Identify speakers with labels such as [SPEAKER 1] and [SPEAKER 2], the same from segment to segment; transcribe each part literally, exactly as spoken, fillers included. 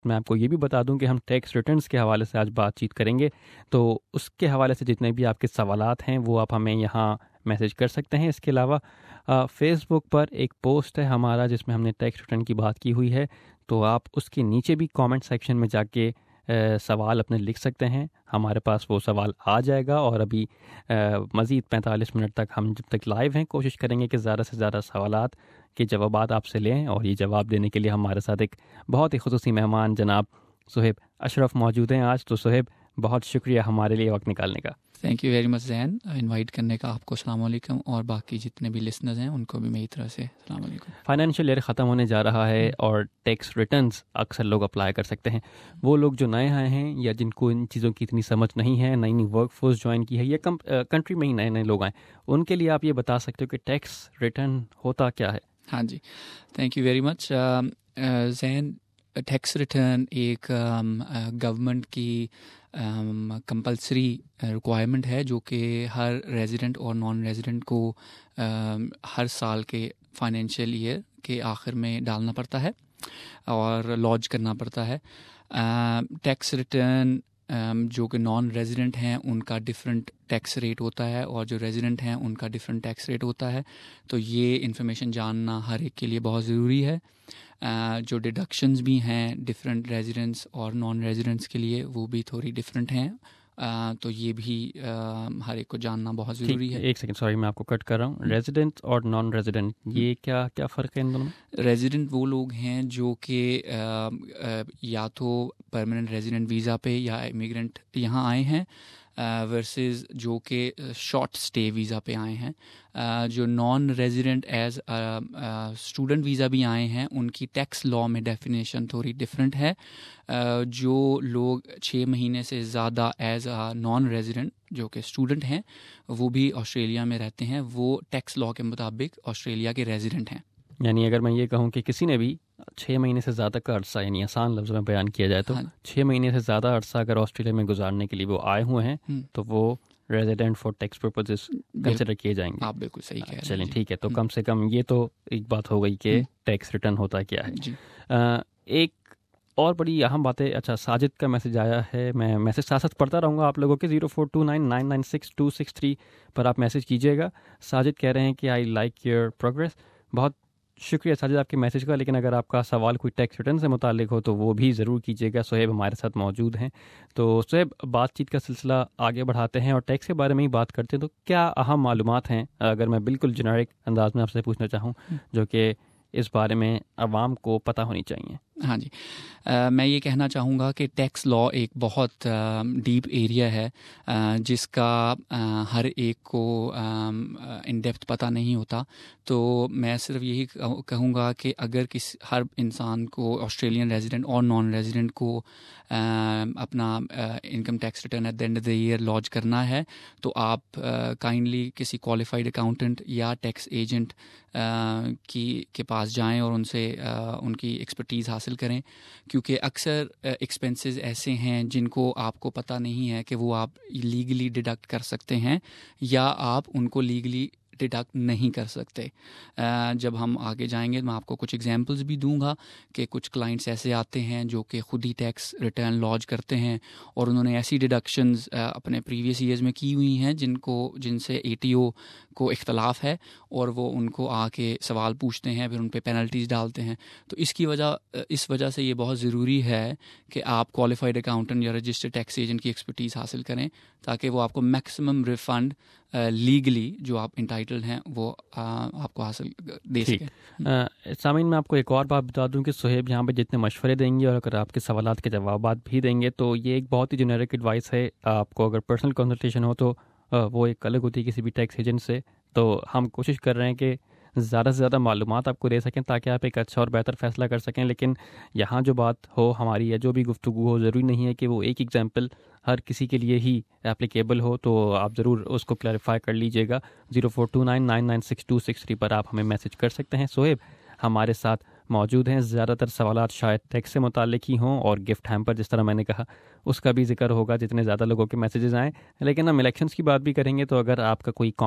[SPEAKER 1] मैं आपको ये भी बता दूं कि हम टैक्स रिटर्न्स के हवाले से आज बातचीत करेंगे, तो उसके हवाले से जितने भी आपके सवालात हैं वो आप हमें यहाँ मैसेज कर सकते हैं। इसके अलावा फेसबुक पर एक पोस्ट है हमारा जिसमें हमने टैक्स रिटर्न की बात की हुई है, तो आप उसके नीचे भी कमेंट सेक्शन में जाके Uh, सवाल अपने लिख सकते हैं। हमारे पास वो सवाल आ जाएगा और अभी मज़ीद पैंतालीस मिनट तक हम जब तक लाइव हैं कोशिश करेंगे कि ज़्यादा से ज़्यादा सवालात के जवाबात आपसे लें। और ये जवाब देने के लिए हमारे साथ एक बहुत ही खुसूसी मेहमान जनाब सुहेब अशरफ मौजूद हैं आज। तो सुहेब, बहुत शुक्रिया हमारे लिए वक्त निकालने का।
[SPEAKER 2] Thank you very much Zain, invite करने का आपको। अस्सलाम वालेकुम, और बाकी जितने भी लिसनर्स हैं उनको भी मेरी तरफ से अस्सलाम वालेकुम।
[SPEAKER 1] फाइनेंशियल ईयर ख़त्म होने जा रहा है और टैक्स रिटर्न्स अक्सर लोग अप्लाई कर सकते हैं। वो लोग जो नए आए हैं या जिनको इन चीज़ों की इतनी समझ नहीं है, नई नई वर्क फोर्स ज्वाइन की है या कम कंट्री में ही नए नए लोग आए, उनके लिए आप ये बता सकते हो कि टैक्स रिटर्न होता क्या है?
[SPEAKER 2] हाँ जी, thank you very much Zain. Tax return एक गवर्नमेंट um, uh, की कंपलसरी um, रिक्वायरमेंट uh, है जो कि हर रेजिडेंट और नॉन रेजिडेंट को um, हर साल के फाइनेंशियल ईयर के आखिर में डालना पड़ता है और लॉन्च करना पड़ता है। टैक्स uh, रिटर्न um, जो कि नॉन रेजिडेंट हैं उनका डिफरेंट टैक्स रेट होता है और जो रेजिडेंट हैं उनका डिफरेंट टैक्स रेट होता है। तो ये इन्फॉर्मेशन जानना हर एक के लिए बहुत ज़रूरी है। Uh, जो डिडक्शंस भी हैं डिफरेंट रेजिडेंट्स और नॉन रेजिडेंट्स के लिए वो भी थोड़ी डिफरेंट हैं। uh, तो ये भी uh, हर एक को जानना बहुत ज़रूरी है।
[SPEAKER 1] एक सेकंड, सॉरी मैं आपको कट कर रहा हूँ। रेजिडेंट और नॉन रेजिडेंट, ये क्या क्या फ़र्क है इन दोनों में?
[SPEAKER 2] रेजिडेंट वो लोग हैं जो कि uh, uh, या तो परमानेंट रेजिडेंट वीज़ा पे या इमिग्रेंट यहाँ आए हैं, वर्सेस uh, जो कि शॉर्ट स्टे वीज़ा पे आए हैं। uh, जो non resident as student visa भी आए हैं, उनकी टैक्स लॉ में डेफिनेशन थोड़ी डिफरेंट है। uh, जो लोग छः महीने से ज़्यादा एज अ नॉन रेजिडेंट जो कि स्टूडेंट हैं वो भी ऑस्ट्रेलिया में रहते हैं, वो टैक्स लॉ के मुताबिक ऑस्ट्रेलिया के रेजिडेंट हैं।
[SPEAKER 1] यानी अगर मैं ये कहूँ कि किसी ने भी छः महीने से ज़्यादा का अरसा, यानी आसान लफ्ज़ में बयान किया जाए तो हाँ। छः महीने से ज़्यादा अरसा अगर ऑस्ट्रेलिया में गुजारने के लिए वो आए हुए हैं तो वो resident for tax purposes consider किए जाएंगे।
[SPEAKER 2] आप बिल्कुल सही कह रहे हैं।
[SPEAKER 1] चलें ठीक है, तो कम से कम ये तो एक बात हो गई कि टैक्स रिटर्न होता क्या है। आ, एक और बड़ी अहम बात है। अच्छा, साजिद का मैसेज आया है, मैं मैसेज साथ साथ पढ़ता रहूँगा आप लोगों के। Zero four two nine nine nine six two six three पर आप मैसेज कीजिएगा। साजिद कह रहे हैं कि आई लाइक योर प्रोग्रेस। बहुत शुक्रिया साजिद आपके मैसेज का, लेकिन अगर आपका सवाल कोई टैक्स रिटर्न से मुतालिक हो तो वो भी ज़रूर कीजिएगा। सुहेब हमारे साथ मौजूद हैं, तो सुहेब बातचीत का सिलसिला आगे बढ़ाते हैं और टैक्स के बारे में ही बात करते हैं। तो क्या अहम मालूमात हैं, अगर मैं बिल्कुल जेनरिक अंदाज में आपसे पूछना चाहूँ, जो कि इस बारे में आवाम को पता होनी चाहिए?
[SPEAKER 2] हाँ जी, आ, मैं ये कहना चाहूँगा कि टैक्स लॉ एक बहुत डीप एरिया है आ, जिसका आ, हर एक को इन डेप्थ पता नहीं होता। तो मैं सिर्फ यही कहूँगा कि अगर किस हर इंसान को, ऑस्ट्रेलियन रेजिडेंट और नॉन रेजिडेंट को आ, अपना income tax return at the end of the year launch करना है तो आप काइंडली किसी क्वालिफाइड अकाउंटेंट या टैक्स एजेंट की के पास जाएं और उनसे आ, उनकी एक्सपर्टीज़ हासिल करें, क्योंकि अक्सर एक्सपेंसेस ऐसे हैं जिनको आपको पता नहीं है कि वो आप लीगली डिडक्ट कर सकते हैं या आप उनको लीगली डिडक्ट नहीं कर सकते। जब हम आगे जाएंगे मैं आपको कुछ एग्जांपल्स भी दूंगा कि कुछ क्लाइंट्स ऐसे आते हैं जो कि खुद ही टैक्स रिटर्न लॉन्च करते हैं और उन्होंने ऐसी डिडक्शंस अपने प्रीवियस ईयर्स में की हुई हैं जिनको जिनसे एटीओ को इख्तलाफ है और वो उनको आके सवाल पूछते हैं, फिर उन पे पेनल्टीज़ डालते हैं। तो इसकी वजह इस वजह से ये बहुत ज़रूरी है कि आप क्वालिफाइड अकाउंटेंट या रजिस्टर्ड टैक्स एजेंट की एक्सपर्टीज़ हासिल करें ताकि वो आपको मैक्सिमम रिफ़ंड लीगली uh, जो आप इंटाइटल्ड हैं वो uh, आपको हासिल दे सकें।
[SPEAKER 1] सामीन मैं आपको एक और बात बता दूं कि सुहेब यहाँ पे जितने मशवरे देंगे और अगर आपके सवालात के जवाब भी देंगे तो ये एक बहुत ही जेनेरिक एडवाइस है। आपको अगर पर्सनल कंसल्टेशन हो तो uh, वो एक अलग होती है किसी भी टैक्स एजेंट से। तो हम कोशिश कर रहे हैं कि ज़्यादा से ज़्यादा मालूमात आपको दे सकें ताकि आप एक अच्छा और बेहतर फ़ैसला कर सकें। लेकिन यहाँ जो बात हो हमारी या जो भी गुफ्तगू हो, ज़रूरी नहीं है कि वो एक एग्जाम्पल हर किसी के लिए ही एप्लीकेबल हो। तो आप ज़रूर उसको क्लैरिफाई कर लीजिएगा। Zero four two nine nine nine six two six three पर आप हमें मैसेज कर सकते हैं। सोहेब हमारे साथ मौजूद हैं। ज़्यादातर सवालात शायद टैक्स से मुताल्लिक ही हों और गिफ्ट हैम्पर जिस तरह मैंने कहा उसका भी जिक्र होगा जितने ज़्यादा लोगों के मैसेजेस आएँ। लेकिन हम इलेक्शंस की बात भी करेंगे, तो अगर आपका कोई कमेंट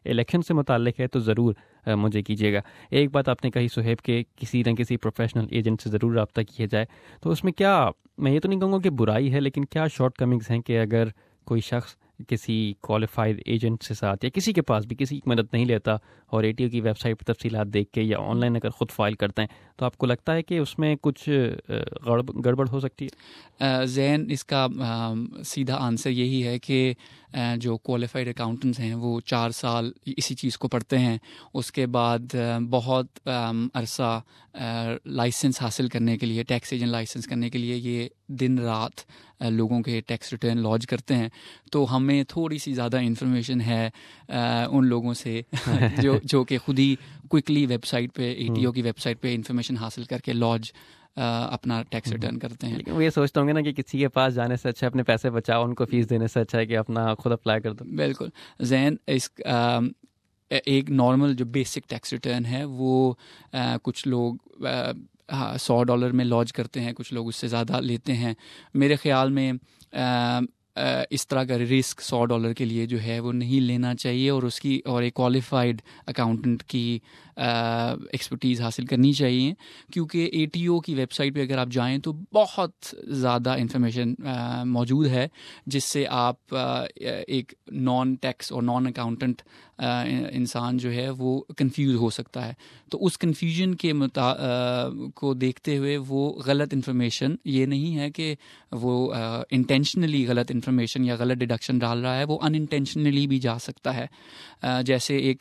[SPEAKER 1] इलेक्शन से मुताल्लिक है तो ज़रूर मुझे कीजिएगा। एक बात आपने कही सुहेब के किसी न किसी प्रोफेशनल एजेंट से ज़रूर रब्ता किया जाए, तो उसमें क्या, मैं ये तो नहीं कहूँगा कि बुराई है, लेकिन क्या शॉर्ट कमिंग्स हैं कि अगर कोई शख्स किसी क्वालिफाइड एजेंट से साथ या किसी के पास भी किसी की मदद नहीं लेता और एटीओ की वेबसाइट पर तफसीलात देख के या ऑनलाइन अगर ख़ुद फाइल करते हैं, तो आपको लगता है कि उसमें कुछ गड़बड़ हो सकती है?
[SPEAKER 2] जैन, इसका आ, सीधा आंसर यही है कि जो क्वालिफाइड अकाउंटेंट्स हैं वो चार साल इसी चीज़ को पढ़ते हैं, उसके बाद बहुत अरसा लाइसेंस हासिल करने के लिए, टैक्स एजेंट लाइसेंस करने के लिए ये दिन रात लोगों के टैक्स रिटर्न लॉन्च करते हैं। तो हमें थोड़ी सी ज़्यादा इन्फॉर्मेशन है आ, उन लोगों से जो जो कि खुद ही क्विकली वेबसाइट पे, एटीओ की वेबसाइट पे इन्फॉर्मेशन हासिल करके लॉन्च अपना टैक्स रिटर्न करते हैं।
[SPEAKER 1] लेकिन वो ये सोचते होंगे ना कि किसी के पास जाने से अच्छा अपने पैसे बचाओ, उनको फीस देने से अच्छा है कि अपना खुद अप्लाई कर दो।
[SPEAKER 2] बिल्कुल जैन, इस आ, एक नॉर्मल जो बेसिक टैक्स रिटर्न है वो आ, कुछ लोग आ, हाँ सौ डॉलर में लॉन्च करते हैं, कुछ लोग उससे ज़्यादा लेते हैं। मेरे ख़्याल में आ, आ, इस तरह का रिस्क सौ डॉलर के लिए जो है वो नहीं लेना चाहिए, और उसकी और एक क्वालिफाइड अकाउंटेंट की एक्सपर्टीज़ हासिल करनी चाहिए, क्योंकि एटीओ की वेबसाइट पे अगर आप जाएं तो बहुत ज़्यादा इंफॉर्मेशन मौजूद है जिससे आप आ, एक नॉन टैक्स और नॉन अकाउंटेंट इंसान जो है वो कंफ्यूज हो सकता है। तो उस कंफ्यूजन के मुता को देखते हुए वो गलत इन्फॉर्मेशन, ये नहीं है कि वो इंटेंशनली गलत इन्फॉर्मेशन या गलत डिडक्शन डाल रहा है, वो अनइंटेंशनली भी जा सकता है। आ, जैसे एक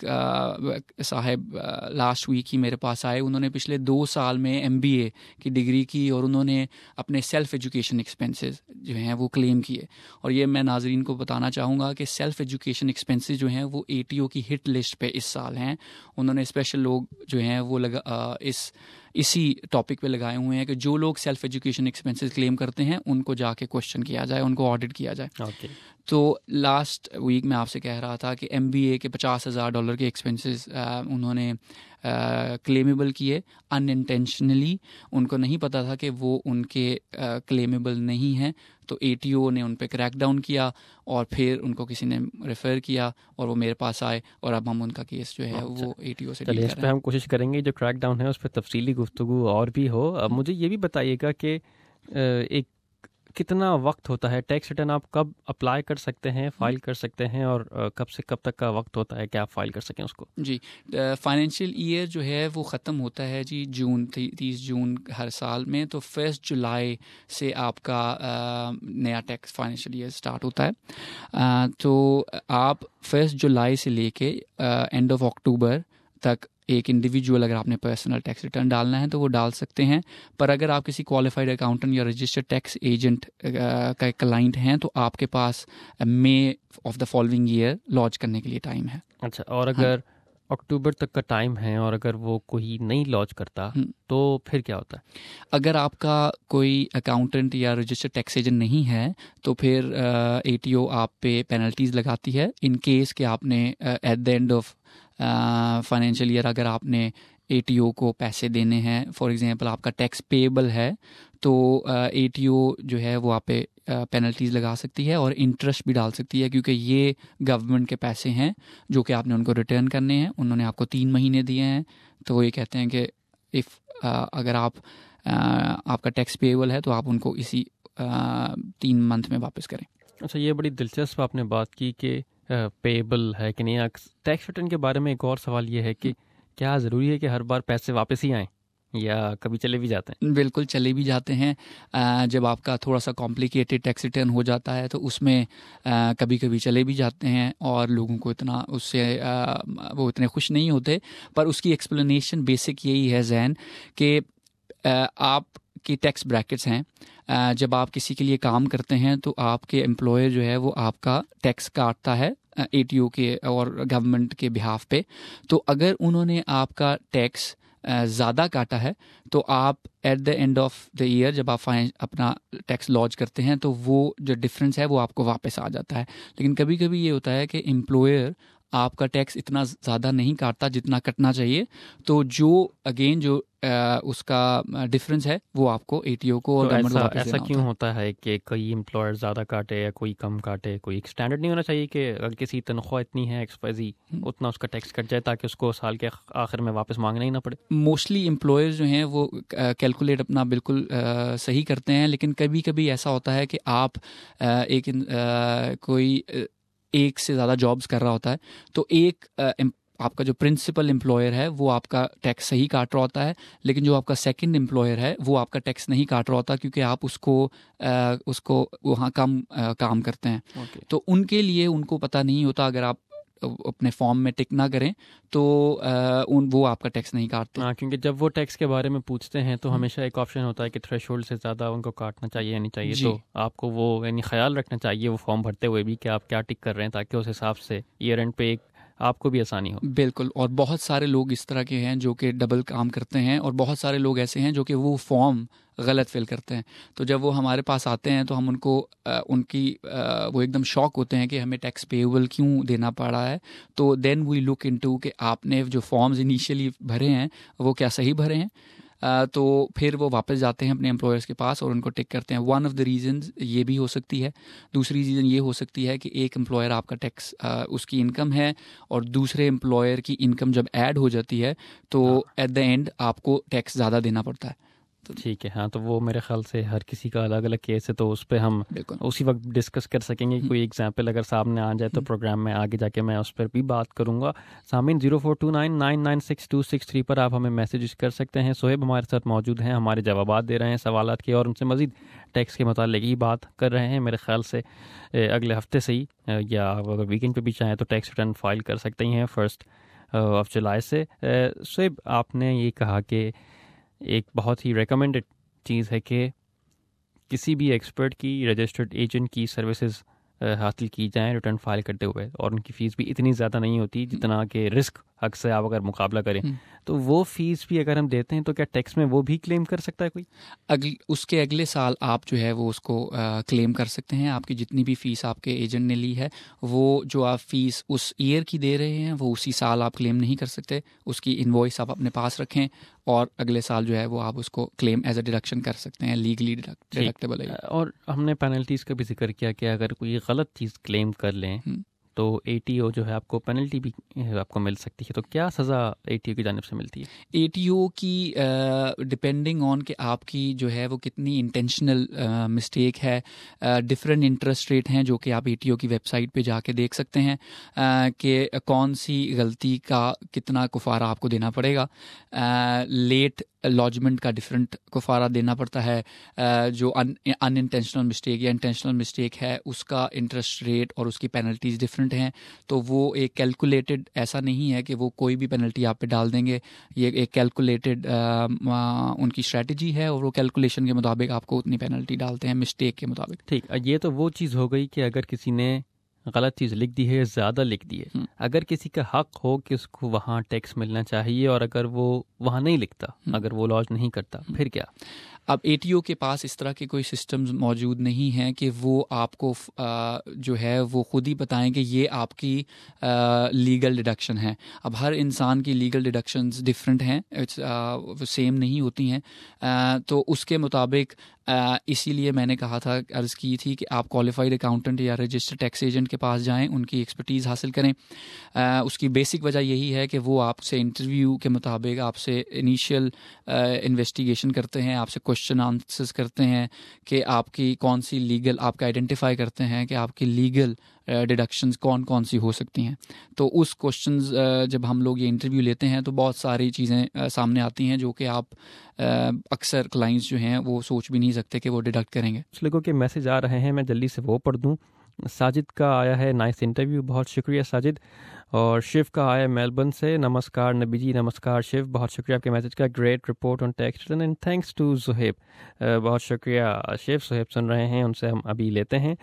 [SPEAKER 2] साहब लास्ट वीक ही मेरे पास आए, उन्होंने पिछले दो साल में एमबीए की डिग्री की और उन्होंने अपने सेल्फ एजुकेशन एक्सपेंसेस जो हैं वो क्लेम किए। और ये मैं नाजरीन को बताना चाहूँगा कि सेल्फ एजुकेशन एक्सपेंसेस जो हैं वो एटीओ की हिट लिस्ट पे इस साल हैं। उन्होंने स्पेशल लोग जो हैं वो लगा आ, इस इसी टॉपिक पे लगाए हुए हैं कि जो लोग सेल्फ एजुकेशन एक्सपेंसेस क्लेम करते हैं उनको जाके क्वेश्चन किया जाए, उनको ऑडिट किया जाए।
[SPEAKER 1] okay.
[SPEAKER 2] तो लास्ट वीक मैं आपसे कह रहा था कि एमबीए के पचास हज़ार डॉलर के एक्सपेंसेस उन्होंने क्लेमेबल किए अनइंटेंशनली। उनको नहीं पता था कि वो उनके क्लेमेबल नहीं हैं, तो एटीओ ने उन पे क्रैकडाउन किया और फिर उनको किसी ने रेफ़र किया और वो मेरे पास आए और अब हम उनका केस जो है वो एटीओ से डील कर रहे हैं।
[SPEAKER 1] हम कोशिश करेंगे जो क्रैकडाउन है उस पर तफसीली गुफ्तगू और भी हो। अब मुझे ये भी बताइएगा कि एक कितना वक्त होता है, टैक्स रिटर्न आप कब अप्लाई कर सकते हैं, फाइल कर सकते हैं, और कब से कब तक का वक्त होता है कि आप फाइल कर सकें उसको?
[SPEAKER 2] जी, फाइनेंशियल ईयर जो है वो ख़त्म होता है जी जून तीस जून हर साल में। तो फर्स्ट जुलाई से आपका आ, नया टैक्स फाइनेंशियल ईयर स्टार्ट होता है। आ, तो आप फर्स्ट जुलाई से लेके एंड ऑफ अक्टूबर तक एक इंडिविजुअल अगर आपने पर्सनल टैक्स रिटर्न डालना है तो वो डाल सकते हैं। पर अगर आप किसी क्वालिफाइड अकाउंटेंट या रजिस्टर्ड टैक्स एजेंट का क्लाइंट हैं तो आपके पास May of the following year launch करने के लिए टाइम है।
[SPEAKER 1] अच्छा, और अगर हाँ। अक्टूबर तक का टाइम है और अगर वो कोई नहीं लॉन्च करता तो फिर क्या होता है?
[SPEAKER 2] अगर आपका कोई अकाउंटेंट या रजिस्टर्ड टैक्स एजेंट नहीं है तो फिर एटीओ आप पे पेनल्टीज़ लगाती है इन केस कि आपने at the end of financial year अगर आपने एटीओ को पैसे देने हैं। फॉर एग्जांपल आपका टैक्स पेएबल है तो एटीओ जो है वो आप पे पेनल्टीज़ लगा सकती है और इंटरेस्ट भी डाल सकती है, क्योंकि ये गवर्नमेंट के पैसे हैं जो कि आपने उनको रिटर्न करने हैं। उन्होंने आपको तीन महीने दिए हैं तो वो ये कहते हैं कि इफ़ अगर आप आ, आपका टैक्स पेएबल है तो आप उनको इसी आ, तीन मंथ में वापस करें।
[SPEAKER 1] अच्छा, ये बड़ी दिलचस्प आपने बात की कि पेएबल है कि नहीं। टैक्स रिटर्न के बारे में एक और सवाल ये है कि क्या ज़रूरी है कि हर बार पैसे वापस ही आएँ या कभी चले भी जाते हैं?
[SPEAKER 2] बिल्कुल चले भी जाते हैं। जब आपका थोड़ा सा कॉम्प्लिकेटेड टैक्स रिटर्न हो जाता है तो उसमें कभी कभी चले भी जाते हैं और लोगों को इतना उससे वो इतने खुश नहीं होते। पर उसकी एक्सप्लेनेशन बेसिक यही है जैन कि आप की टैक्स ब्रैकेट्स हैं। जब आप किसी के लिए काम करते हैं तो आपके एम्प्लॉयर जो है वो आपका टैक्स काटता है एटीओ के और गवर्नमेंट के बिहाफ पे। तो अगर उन्होंने आपका टैक्स ज़्यादा काटा है तो आप at the end of the year जब आप फाइन अपना टैक्स लॉन्च करते हैं तो वो जो डिफरेंस है वो आपको वापस आ जाता है। लेकिन कभी कभी ये होता है कि एम्प्लॉयर आपका टैक्स इतना ज़्यादा नहीं काटता जितना कटना चाहिए। तो जो अगेन जो आ, उसका डिफरेंस है वो आपको एटीओ को और
[SPEAKER 1] तो
[SPEAKER 2] गवर्नमेंट को
[SPEAKER 1] ऐसा
[SPEAKER 2] वापस
[SPEAKER 1] ऐसा
[SPEAKER 2] देना
[SPEAKER 1] क्यों
[SPEAKER 2] होता है।
[SPEAKER 1] होता है कि कोई एम्प्लॉयर ज़्यादा काटे या कोई कम काटे? कोई एक स्टैंडर्ड नहीं होना चाहिए कि अगर किसी तनख्वाह इतनी है एक्सपाइजी उतना उसका टैक्स कट जाए ताकि उसको साल के आखिर में वापस मांगना ही ना पड़े?
[SPEAKER 2] मोस्टली एम्प्लॉयर्स जो हैं वो कैलकुलेट अपना बिल्कुल आ, सही करते हैं, लेकिन कभी कभी ऐसा होता है कि आप आ, एक आ, कोई आ, एक से ज़्यादा जॉब्स कर रहा होता है, तो एक आ, एम, आपका जो प्रिंसिपल एम्प्लॉयर है वो आपका टैक्स सही काट रहा होता है, लेकिन जो आपका सेकंड एम्प्लॉयर है वो आपका टैक्स नहीं काट रहा होता क्योंकि आप उसको आ, उसको वहाँ कम आ, काम करते हैं।
[SPEAKER 1] okay.
[SPEAKER 2] तो उनके लिए उनको पता नहीं होता, अगर आप अपने फॉर्म में टिक ना करें तो आ, उन वो आपका टैक्स नहीं काटते।
[SPEAKER 1] हाँ, क्योंकि जब वो टैक्स के बारे में पूछते हैं तो हमेशा एक ऑप्शन होता है कि थ्रेशोल्ड से ज़्यादा उनको काटना चाहिए या नहीं चाहिए। तो आपको वो यानी ख्याल रखना चाहिए वो फॉर्म भरते हुए भी कि आप क्या टिक कर रहे हैं ताकि उस हिसाब से ईयर एंड पे एक आपको भी आसानी हो।
[SPEAKER 2] बिल्कुल। और बहुत सारे लोग इस तरह के हैं जो कि डबल काम करते हैं, और बहुत सारे लोग ऐसे हैं जो कि वो फॉर्म गलत फिल करते हैं। तो जब वो हमारे पास आते हैं तो हम उनको आ, उनकी आ, वो एकदम शॉक होते हैं कि हमें टैक्स पेएबल क्यों देना पड़ा है। तो देन वी लुक इनटू कि आपने जो फॉर्म्स इनिशियली भरे हैं वो क्या सही भरे हैं। Uh, तो फिर वो वापस जाते हैं अपने एम्प्लॉयर्स के पास और उनको टिक करते हैं। वन ऑफ द रीजंस ये भी हो सकती है। दूसरी रीज़न ये हो सकती है कि एक एम्प्लॉयर आपका टैक्स uh, उसकी इनकम है, और दूसरे एम्प्लॉयर की इनकम जब ऐड हो जाती है तो एट द एंड आपको टैक्स ज़्यादा देना पड़ता है।
[SPEAKER 1] ठीक है। हाँ, तो वो मेरे ख्याल से हर किसी का अलग अलग केस है, तो उस पर हम उसी वक्त डिस्कस कर सकेंगे। कोई एग्जांपल अगर सामने आ जाए तो प्रोग्राम में आगे जाके मैं उस पर भी बात करूंगा। Sameen zero four two nine nine nine six two six three पर आप हमें मैसेज कर सकते हैं। सोहेब हमारे साथ मौजूद हैं, हमारे जवाब दे रहे हैं सवालात के, और उनसे मज़ीद टैक्स के मुतालिक ही बात कर रहे हैं। मेरे ख्याल से अगले हफ्ते से ही, या अगर वीकेंड पर भी चाहें तो टैक्स रिटर्न फाइल कर सकते हैं फर्स्ट ऑफ जुलाई से। सोहेब, आपने ये कहा कि एक बहुत ही रिकमेंडेड चीज़ है कि किसी भी एक्सपर्ट की, रजिस्टर्ड एजेंट की सर्विसेज हासिल की जाएं रिटर्न फाइल करते हुए, और उनकी फ़ीस भी इतनी ज़्यादा नहीं होती जितना कि रिस्क हक से आप अगर मुकाबला करें। तो वो फीस भी अगर हम देते हैं तो क्या टैक्स में वो भी क्लेम कर सकता है कोई?
[SPEAKER 2] अगले उसके अगले साल आप जो है वो उसको आ, क्लेम कर सकते हैं। आपकी जितनी भी फ़ीस आपके एजेंट ने ली है वो जो आप फ़ीस उस ईयर की दे रहे हैं वो उसी साल आप क्लेम नहीं कर सकते। उसकी इनवॉइस आप अपने पास रखें और अगले साल जो है वो आप उसको क्लेम एज अ डिडक्शन कर सकते हैं, लीगली डिडक्टेबल है।
[SPEAKER 1] और हमने पेनल्टीज़ का भी जिक्र किया कि अगर कोई गलत चीज़ क्लेम कर लें तो एटीओ जो है आपको पेनल्टी भी आपको मिल सकती है। तो क्या सज़ा एटीओ की जानिब से मिलती है?
[SPEAKER 2] एटीओ की डिपेंडिंग ऑन कि आपकी जो है वो कितनी इंटेंशनल मिस्टेक है, डिफरेंट इंटरेस्ट रेट हैं जो कि आप एटीओ की वेबसाइट पे जाके देख सकते हैं कि कौन सी गलती का कितना कुफारा आपको देना पड़ेगा। लेट लॉजमेंट का डिफरेंट कुफारा देना पड़ता है। जो अनइंटेंशनल मिस्टेक या इंटेंशनल मिस्टेक है उसका इंटरेस्ट रेट और उसकी पेनल्टीज़ डिफरेंट हैं। तो वो एक कैलकुलेटेड, ऐसा नहीं है कि वो कोई भी पेनल्टी आप पे डाल देंगे। ये एक कैलकुलेटेड उनकी स्ट्रेटजी है और वो कैलकुलेशन के मुताबिक आपको उतनी पेनल्टी डालते हैं मिस्टेक के मुताबिक।
[SPEAKER 1] ठीक, ये तो वो चीज़ हो गई कि अगर किसी ने गलत चीज़ लिख दी है, ज़्यादा लिख दी है। अगर किसी का हक हो कि उसको वहाँ टैक्स मिलना चाहिए और अगर वो वहाँ नहीं लिखता, अगर वो लॉज नहीं करता, फिर क्या?
[SPEAKER 2] अब एटीओ के पास इस तरह के कोई सिस्टम्स मौजूद नहीं हैं कि वो आपको आ, जो है वो ख़ुद ही बताएं कि ये आपकी लीगल डिडक्शन है। अब हर इंसान की लीगल डिडक्शंस डिफरेंट हैं, इट्स सेम नहीं होती हैं। आ, तो उसके मुताबिक इसीलिए मैंने कहा था, अर्ज़ की थी कि आप क्वालिफाइड अकाउंटेंट या रजिस्टर्ड टैक्स एजेंट के पास जाएं, उनकी एक्सपर्टीज़ हासिल करें। आ, उसकी बेसिक वजह यही है कि वो आपसे इंटरव्यू के मुताबिक आपसे इनिशियल इन्वेस्टिगेशन करते हैं, आपसे क्वेश्चन आंसर्स करते हैं कि आपकी कौन सी लीगल, आपका आइडेंटिफाई करते हैं कि आपकी लीगल डिडक्शंस कौन कौन सी हो सकती हैं। तो उस क्वेश्चंस जब हम लोग ये इंटरव्यू लेते हैं तो बहुत सारी चीज़ें सामने आती हैं जो कि आप अक्सर क्लाइंट्स जो हैं वो सोच भी नहीं सकते कि वो डिडक्ट करेंगे।
[SPEAKER 1] कुछ लोगों के मैसेज आ रहे हैं, मैं जल्दी से वो पढ़ दूँ। साजिद का आया है, नाइस इंटरव्यू, बहुत शुक्रिया साजिद। और शिव का आया मेलबर्न से, नमस्कार नबी जी। नमस्कार शिव, बहुत शुक्रिया आपके मैसेज का। Great report on tax return and thanks to Suhaib. बहुत शुक्रिया शिव। सुहेब सुन रहे हैं, उनसे हम अभी लेते हैं।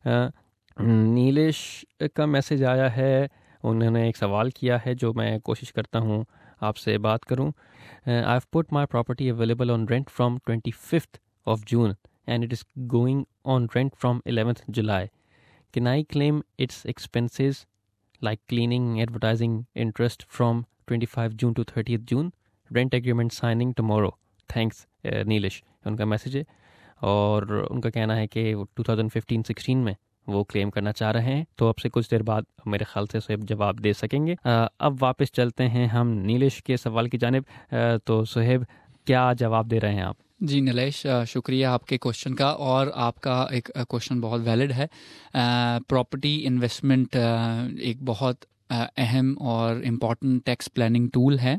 [SPEAKER 1] नीलेश का मैसेज आया है, उन्होंने एक सवाल किया है जो मैं कोशिश करता हूँ आपसे बात करूँ। I have put my property available on rent from twenty fifth of June and it is going on rent from eleventh July. Can I claim its expenses like cleaning, advertising, interest from twenty-fifth June to thirtieth June, rent agreement signing tomorrow. Thanks, uh, Nilesh, उनका message है। और उनका कहना है कि वो twenty fifteen sixteen में वो क्लेम करना चाह रहे हैं, तो अब से कुछ देर बाद मेरे ख्याल से सुहेब जवाब दे सकेंगे। आ, अब वापस चलते हैं हम नीलेश के सवाल की जानिब। तो सुहेब, क्या जवाब दे रहे हैं आप?
[SPEAKER 2] जी नीलेश, शुक्रिया आपके क्वेश्चन का, और आपका एक क्वेश्चन बहुत वैलिड है। प्रॉपर्टी इन्वेस्टमेंट एक बहुत अहम और इम्पॉर्टेंट टैक्स प्लानिंग टूल है,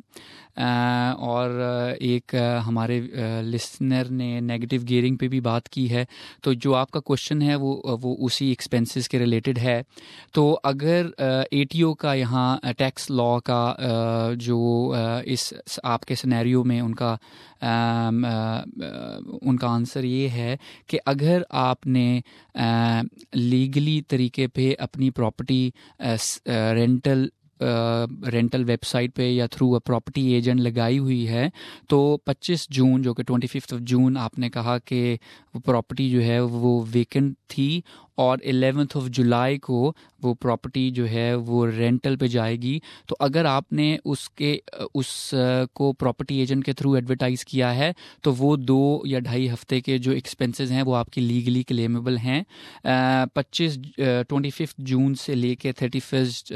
[SPEAKER 2] और एक हमारे लिसनर ने नेगेटिव गियरिंग पे भी बात की है, तो जो आपका क्वेश्चन है वो वो उसी एक्सपेंसेस के रिलेटेड है। तो अगर एटीओ का यहाँ टैक्स लॉ का जो इस आपके सिनेरियो में उनका उनका आंसर ये है कि अगर आपने लीगली तरीके पे अपनी प्रॉपर्टी रेंटल रेंटल वेबसाइट पे या थ्रू अ प्रॉपर्टी एजेंट लगाई हुई है, तो पच्चीस जून जो कि ट्वेंटी फिफ्थ ऑफ जून आपने कहा कि वो प्रॉपर्टी जो है वो वेकेंट थी, और इलेवेंथ ऑफ जुलाई को वो प्रॉपर्टी जो है वो रेंटल पे जाएगी। तो अगर आपने उसके उस को प्रॉपर्टी एजेंट के थ्रू एडवर्टाइज़ किया है, तो वो दो या ढाई हफ्ते के जो एक्सपेंसेस हैं वो आपकी लीगली क्लेमेबल हैं। पच्चीस ट्वेंटी फिफ्थ जून से लेके थर्टी फर्स्ट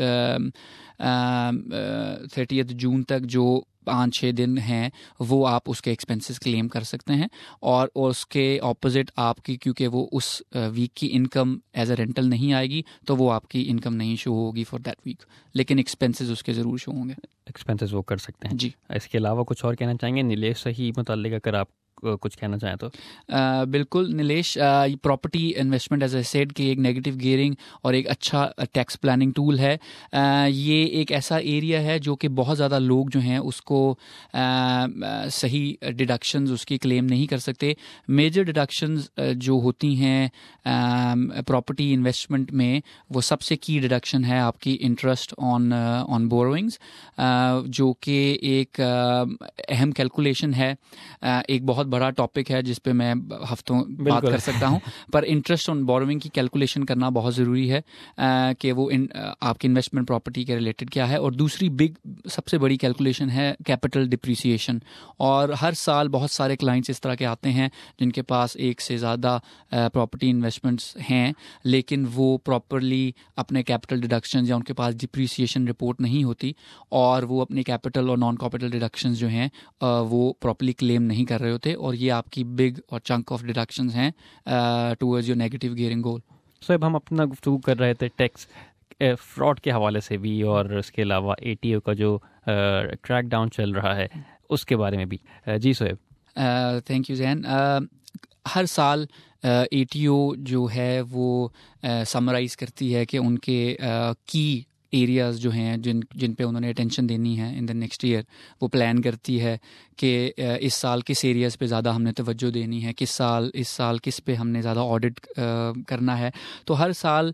[SPEAKER 2] थर्टियथ जून तक जो पाँच छः दिन हैं वो आप उसके एक्सपेंसेस क्लेम कर सकते हैं, और, और उसके ऑपोजिट आपकी, क्योंकि वो उस वीक की इनकम एज अ रेंटल नहीं आएगी, तो वो आपकी इनकम नहीं शो होगी फॉर दैट वीक, लेकिन एक्सपेंसेस उसके ज़रूर शो होंगे।
[SPEAKER 1] एक्सपेंसेस वो कर सकते हैं
[SPEAKER 2] जी।
[SPEAKER 1] इसके अलावा कुछ और कहना चाहेंगे नीलेश सही मुतालिक, अगर आप कुछ कहना चाहें तो?
[SPEAKER 2] uh, बिल्कुल Nilesh, property investment as a said कि एक नेगेटिव गियरिंग और एक अच्छा टैक्स प्लानिंग टूल है। uh, ये एक ऐसा एरिया है जो कि बहुत ज़्यादा लोग जो हैं उसको uh, uh, सही डिडक्शंस उसकी क्लेम नहीं कर सकते। मेजर डिडक्शंस uh, जो होती हैं प्रॉपर्टी uh, इन्वेस्टमेंट में, वो सबसे की डिडक्शन है आपकी इंटरेस्ट ऑन ऑन बोरोइंग्स, जो कि एक uh, अहम कैलकुलेशन है, uh, एक बहुत बड़ा टॉपिक है जिस पे मैं हफ्तों बात कर सकता हूं, पर इंटरेस्ट ऑन बोरोइंग की कैलकुलेशन करना बहुत ज़रूरी है आ, कि वो इन आपकी इन्वेस्टमेंट प्रॉपर्टी के रिलेटेड क्या है। और दूसरी बिग सबसे बड़ी कैलकुलेशन है कैपिटल डिप्रिसिएशन, और हर साल बहुत सारे क्लाइंट्स इस तरह के आते हैं जिनके पास एक से ज़्यादा प्रॉपर्टी इन्वेस्टमेंट्स हैं, लेकिन वो प्रॉपरली अपने कैपिटल डिडक्शन या उनके पास डिप्रिसिएशन रिपोर्ट नहीं होती, और वो अपने कैपिटल और नॉन कैपिटल डिडक्शंस जो हैं वो प्रॉपरली क्लेम नहीं कर रहे होते, और ये आपकी बिग और चंक ऑफ डिडक्शंस हैं towards your negative gearing goal.
[SPEAKER 1] So अब हम अपना गुफ्तगू कर रहे थे टैक्स फ्रॉड के हवाले से भी, और इसके अलावा एटीओ का जो क्रैक uh, डाउन चल रहा है उसके बारे में भी। uh, जी सोहेब।
[SPEAKER 2] Thank you Zain. हर साल एटीओ uh, जो है वो समराइज़ uh, करती है कि उनके की uh, एरियाज़ जो हैं जिन जिन पे उन्होंने अटेंशन देनी है इन द नेक्स्ट ईयर, वो प्लान करती है कि इस साल किस एरियाज़ पे ज़्यादा हमने तवज्जो देनी है, किस साल इस साल किस पे हमने ज़्यादा ऑडिट करना है। तो हर साल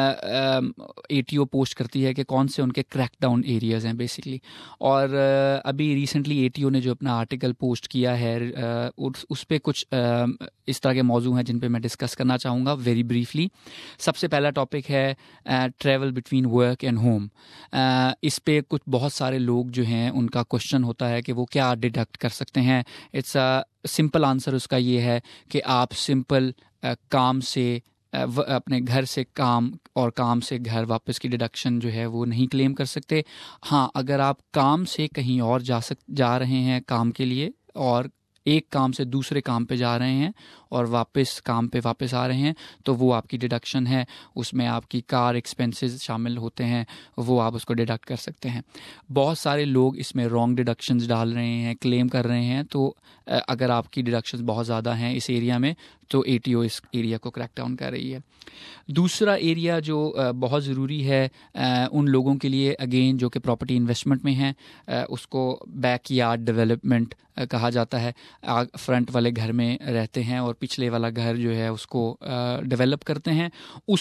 [SPEAKER 2] एटीओ पोस्ट करती है कि कौन से उनके क्रैक डाउन एरियाज़ हैं बेसिकली। और अभी रिसेंटली एटीओ ने जो अपना आर्टिकल पोस्ट किया है उस, उस पर कुछ इस तरह के मौजू हैं जिन पे मैं डिस्कस करना चाहूँगा वेरी ब्रीफली। सबसे पहला टॉपिक है travel between work and home. इस पे कुछ बहुत सारे लोग जो हैं उनका क्वेश्चन होता है कि वो क्या डिडक्ट कर सकते हैं। इट्स अ सिंपल आंसर उसका ये है कि आप सिंपल uh, काम से uh, अपने घर से काम और काम से घर वापस की डिडक्शन जो है वो नहीं क्लेम कर सकते। हाँ, अगर आप काम से कहीं और जा सक जा रहे हैं काम के लिए, और एक काम से दूसरे काम पे जा रहे हैं और वापस काम पे वापस आ रहे हैं, तो वो आपकी डिडक्शन है, उसमें आपकी कार एक्सपेंसेस शामिल होते हैं, वो आप उसको डिडक्ट कर सकते हैं। बहुत सारे लोग इसमें रॉन्ग डिडक्शंस डाल रहे हैं, क्लेम कर रहे हैं, तो अगर आपकी डिडक्शंस बहुत ज़्यादा हैं इस एरिया में, तो एटीओ इस एरिया को क्रैक डाउन कर रही है। दूसरा एरिया जो बहुत ज़रूरी है उन लोगों के लिए, अगेन जो कि प्रॉपर्टी इन्वेस्टमेंट में हैं, उसको बैकयार्ड डेवलपमेंट कहा जाता है। फ्रंट वाले घर में रहते हैं और पिछले वाला घर जो है उसको डेवलप करते हैं, उस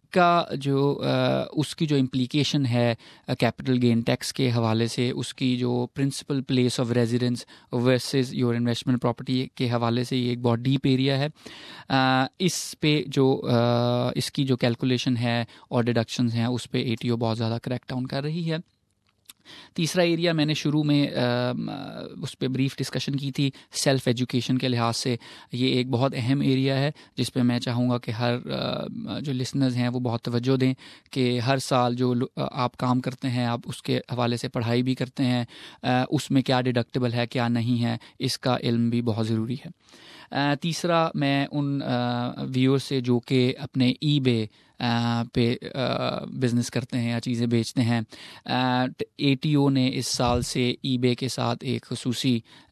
[SPEAKER 2] उसका जो उसकी जो इम्प्लीकेशन है कैपिटल गेन टैक्स के हवाले से, उसकी जो principal place of residence versus your investment property के हवाले से ये एक बहुत डीप एरिया है। इस पे जो इसकी जो कैलकुलेशन है और डिडक्शंस हैं उस पे एटीओ बहुत ज़्यादा क्रैक डाउन कर रही है। तीसरा एरिया मैंने शुरू में आ, उस पर ब्रीफ डिस्कशन की थी, सेल्फ़ एजुकेशन के लिहाज से ये एक बहुत अहम एरिया है जिस पे मैं चाहूँगा कि हर आ, जो लिसनर्स हैं वो बहुत तवज्जो दें कि हर साल जो आप काम करते हैं, आप उसके हवाले से पढ़ाई भी करते हैं, आ, उसमें क्या डिडक्टेबल है क्या नहीं है, इसका इल्म भी बहुत ज़रूरी है। आ, तीसरा मैं उन व्यूअर्स से जो कि अपने ई बे पे बिज़नेस करते हैं या चीज़ें बेचते हैं, एटीओ ने इस साल से ईबे के साथ एक खुसूसी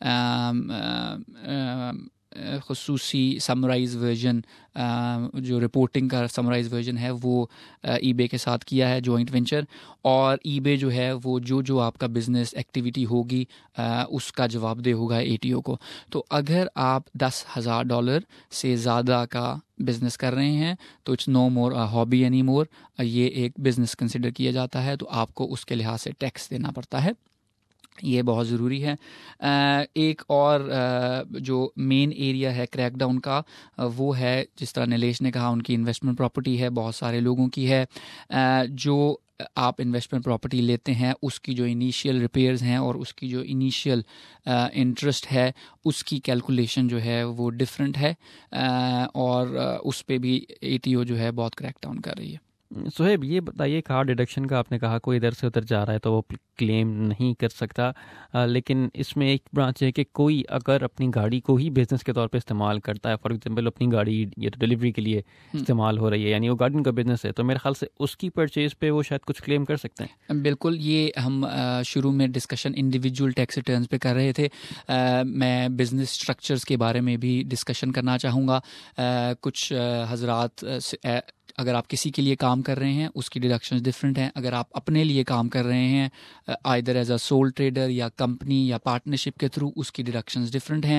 [SPEAKER 2] खुसूसी समराइज़ वर्जन, जो रिपोर्टिंग का समराइज़ वर्जन है वो ईबे के साथ किया है, जॉइंट वेंचर। और ईबे जो है वो जो जो आपका बिज़नेस एक्टिविटी होगी उसका जवाबदेह होगा एटीओ को। तो अगर आप दस हज़ार डॉलर से ज़्यादा का बिज़नेस कर रहे हैं तो it's no more a hobby any more, ये एक बिज़नेस कंसिडर किया जाता है, तो आपको उसके लिहाज से टैक्स देना पड़ता है, ये बहुत ज़रूरी है। एक और जो मेन एरिया है क्रैकडाउन का वो है, जिस तरह नीलेश ने कहा, उनकी इन्वेस्टमेंट प्रॉपर्टी है, बहुत सारे लोगों की है। जो आप इन्वेस्टमेंट प्रॉपर्टी लेते हैं उसकी जो इनिशियल रिपेयर्स हैं और उसकी जो इनिशियल इंटरेस्ट है उसकी कैलकुलेशन जो है वो डिफरेंट है, और उस पे भी एटीओ जो है बहुत क्रैकडाउन कर रही है।
[SPEAKER 1] सुहेब, ये बताइए, कार डिडक्शन का आपने कहा कोई इधर से उधर जा रहा है तो वो क्लेम नहीं कर सकता, आ, लेकिन इसमें एक ब्रांच है कि कोई अगर अपनी गाड़ी को ही बिजनेस के तौर पे इस्तेमाल करता है, फॉर एग्जांपल अपनी गाड़ी ये तो डिलीवरी के लिए इस्तेमाल हो रही है, यानी वो गाड़ी का बिजनेस है, तो मेरे ख्याल से उसकी परचेज पे वो शायद कुछ क्लेम कर सकते हैं।
[SPEAKER 2] बिल्कुल, ये हम शुरू में डिस्कशन इंडिविजुअल टैक्स रिटर्न्स पे कर रहे थे, आ, मैं बिज़नेस स्ट्रक्चर्स के बारे में भी डिस्कशन करना चाहूँगा। कुछ हजरात, अगर आप किसी के लिए काम कर रहे हैं उसकी डिडक्शंस डिफरेंट हैं, अगर आप अपने लिए काम कर रहे हैं either as a sole trader या कंपनी या पार्टनरशिप के थ्रू, उसकी डिडक्शंस डिफरेंट हैं।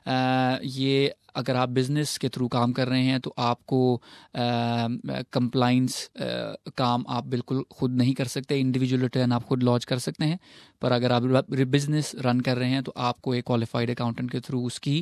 [SPEAKER 2] ये अगर आप बिज़नेस के थ्रू काम कर रहे हैं तो आपको कंप्लाइंस काम आप बिल्कुल ख़ुद नहीं कर सकते, इंडिविजुअल रिटर्न आप खुद लॉन्च कर सकते हैं, पर अगर आप बिज़नेस रन कर रहे हैं तो आपको एक क्वालिफाइड अकाउंटेंट के थ्रू उसकी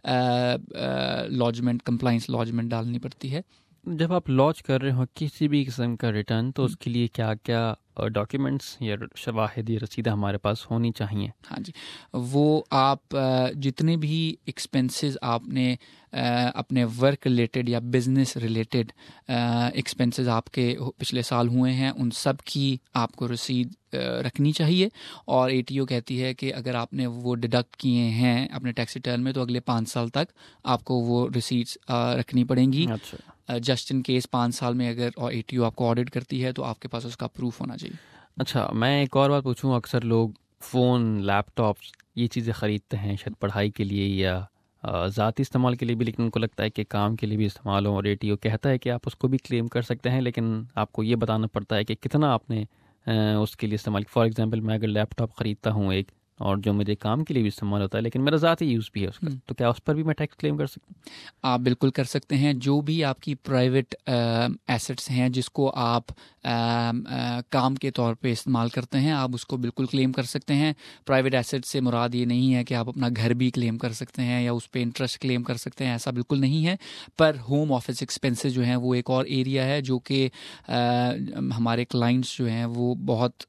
[SPEAKER 2] लॉजमेंट कंप्लाइंस लॉजमेंट डालनी पड़ती है।
[SPEAKER 1] जब आप लॉन्च कर रहे हो किसी भी किस्म का रिटर्न तो उसके लिए क्या क्या डॉक्यूमेंट्स या शवाहिद या रसीदें हमारे पास होनी चाहिए?
[SPEAKER 2] हाँ जी, वो आप जितने भी एक्सपेंसेस आपने अपने वर्क रिलेटेड या बिज़नेस रिलेटेड एक्सपेंसेस आपके पिछले साल हुए हैं उन सब की आपको रसीद रखनी चाहिए। और एटीओ कहती है कि अगर आपने वो डिडक्ट किए हैं अपने टैक्स रिटर्न में तो अगले पाँच साल तक आपको वो रिसीट्स रखनी पड़ेंगी।
[SPEAKER 1] अच्छा,
[SPEAKER 2] जस्ट इन केस पाँच साल में अगर और एटीओ आपको ऑडिट करती है तो आपके पास उसका प्रूफ होना चाहिए।
[SPEAKER 1] अच्छा, मैं एक और बात पूछूं, अक्सर लोग फ़ोन, लैपटॉप्स ये चीज़ें ख़रीदते हैं शायद पढ़ाई के लिए या ज़ाती इस्तेमाल के लिए भी, लेकिन उनको लगता है कि काम के लिए भी इस्तेमाल हो, और एटीओ कहता है कि आप उसको भी क्लेम कर सकते हैं, लेकिन आपको ये बताना पड़ता है कि कितना आपने उसके लिए इस्तेमाल। फॉर एग्जांपल मैं अगर लैपटॉप ख़रीदता हूँ एक, और जो मुझे काम के लिए भी इस्तेमाल होता है लेकिन मेरा ज़ाती यूज़ भी है उसका, तो क्या उस पर भी मैं टैक्स क्लेम कर सकता हूँ?
[SPEAKER 2] आप बिल्कुल कर सकते हैं। जो भी आपकी प्राइवेट एसेट्स हैं जिसको आप आ, आ, काम के तौर पे इस्तेमाल करते हैं आप उसको बिल्कुल क्लेम कर सकते हैं। प्राइवेट एसेट से मुराद ये नहीं है कि आप अपना घर भी क्लेम कर सकते हैं या उस पर इंटरेस्ट क्लेम कर सकते हैं, ऐसा बिल्कुल नहीं है। पर होम ऑफिस एक्सपेंसेस जो हैं वो एक और एरिया है जो कि हमारे क्लाइंट्स जो हैं वो बहुत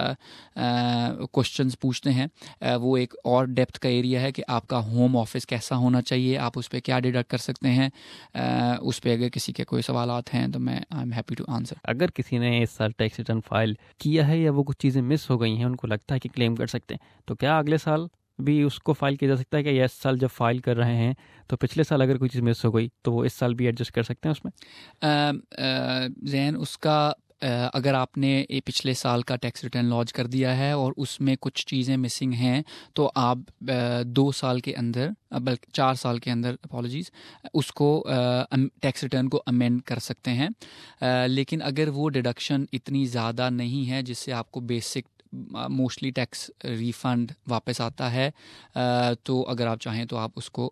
[SPEAKER 2] क्वेश्चंस पूछते हैं। वो एक और डेप्थ का एरिया है कि आपका होम ऑफिस कैसा होना चाहिए, आप उस पर क्या डिडक्ट कर सकते हैं। उस पर अगर किसी के कोई सवालात हैं तो मैं I am happy to answer.
[SPEAKER 1] अगर किसी ने इस साल टैक्स रिटर्न फाइल किया है या वो कुछ चीज़ें मिस हो गई हैं, उनको लगता है कि क्लेम कर सकते हैं, तो क्या अगले साल भी उसको फाइल किया जा सकता है कि इस साल जब फाइल कर रहे हैं तो पिछले साल अगर कोई चीज़ मिस हो गई तो वो इस साल भी एडजस्ट कर सकते हैं उसमें?
[SPEAKER 2] जैन, उसका अगर आपने ये पिछले साल का टैक्स रिटर्न लॉन्च कर दिया है और उसमें कुछ चीज़ें मिसिंग हैं तो आप दो साल के अंदर, बल्कि चार साल के अंदर, अपॉलॉजीज़, उसको टैक्स रिटर्न को अमेंड कर सकते हैं। लेकिन अगर वो डिडक्शन इतनी ज़्यादा नहीं है जिससे आपको बेसिक मोस्टली टैक्स रिफ़ंड वापस आता है। तो अगर आप चाहें तो आप उसको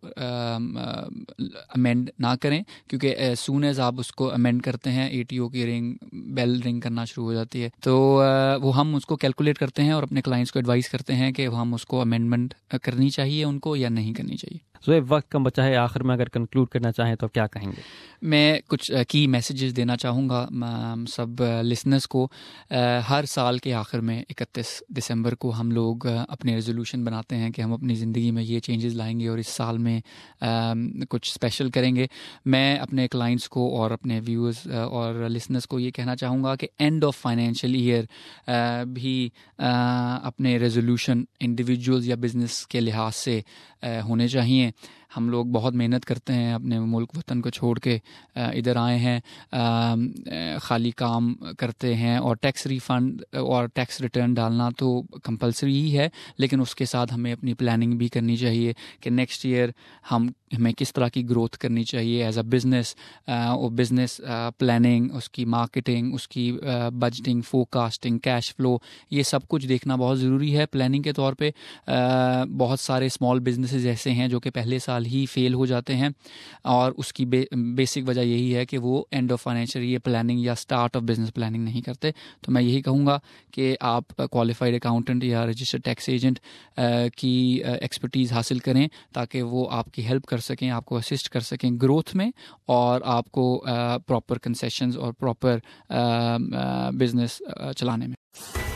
[SPEAKER 2] अमेंड ना करें, क्योंकि सून एज आप उसको अमेंड करते हैं एटीओ की रिंग बेल रिंग करना शुरू हो जाती है। तो वो हम उसको कैलकुलेट करते हैं और अपने क्लाइंट्स को एडवाइस करते हैं कि हम उसको अमेंडमेंट करनी चाहिए उनको या नहीं करनी चाहिए।
[SPEAKER 1] तो so, वक्त कम बचा है, आखिर में अगर कंक्लूड करना चाहें तो क्या कहेंगे?
[SPEAKER 2] मैं कुछ की मैसेजेस देना चाहूँगा सब लिसनर्स को। हर साल के आखिर में इकतीस दिसंबर को हम लोग अपने रेजोल्यूशन बनाते हैं कि हम अपनी ज़िंदगी में ये चेंजेस लाएंगे और इस साल में कुछ स्पेशल करेंगे। मैं अपने क्लाइंट्स को और अपने व्यूअर्स और लिसनर्स को ये कहना चाहूँगा कि एंड ऑफ फाइनेंशियल ईयर भी अपने रेजोल्यूशन इंडिविजुअल्स या बिज़नेस के लिहाज से होने चाहिए। हम लोग बहुत मेहनत करते हैं, अपने मुल्क वतन को छोड़ के इधर आए हैं, खाली काम करते हैं, और टैक्स रिफ़ंड और टैक्स रिटर्न डालना तो कंपलसरी ही है, लेकिन उसके साथ हमें अपनी प्लानिंग भी करनी चाहिए कि नेक्स्ट ईयर हम हमें किस तरह की ग्रोथ करनी चाहिए एज अ बिज़नेस। और बिज़नेस प्लानिंग, उसकी मार्केटिंग, उसकी बजटिंग, फोरकास्टिंग, कैश फ्लो, ये सब कुछ देखना बहुत ज़रूरी है प्लानिंग के तौर पे। बहुत सारे स्मॉल बिजनेसेस ऐसे हैं जो कि पहले साल ही फेल हो जाते हैं, और उसकी बे, बेसिक वजह यही है कि वो end of financial year planning या स्टार्ट ऑफ बिजनेस प्लानिंग नहीं करते। तो मैं यही कहूँगा कि आप क्वालिफाइड अकाउंटेंट या रजिस्टर्ड टैक्स एजेंट की एक्सपर्टीज़ हासिल करें, ताकि वो आपकी हेल्प कर सकें, आपको असिस्ट कर सकें ग्रोथ में, और आपको प्रॉपर कंसेशंस और प्रॉपर बिजनेस चलाने में।